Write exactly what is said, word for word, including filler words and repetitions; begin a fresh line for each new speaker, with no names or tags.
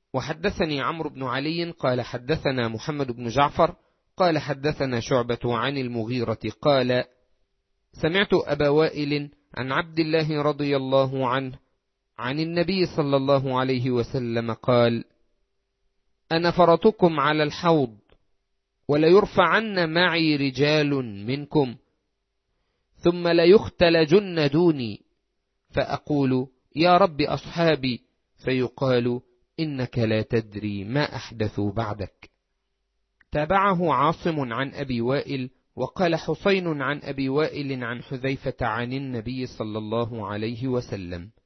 وحدثني عمرو بن علي قال حدثنا محمد بن جعفر قال حدثنا شعبة عن المغيرة قال سمعت أبا وائل عن عبد الله رضي الله عنه عن النبي صلى الله عليه وسلم قال أنا فرطكم على الحوض وليرفعن معي رجال منكم ثم ليختلجن دوني فأقول يا رب أصحابي فيقال إنك لا تدري ما أحدثوا بعدك. تابعه عاصم عن أبي وائل وقال حسين عن أبي وائل عن حذيفة عن النبي صلى الله عليه وسلم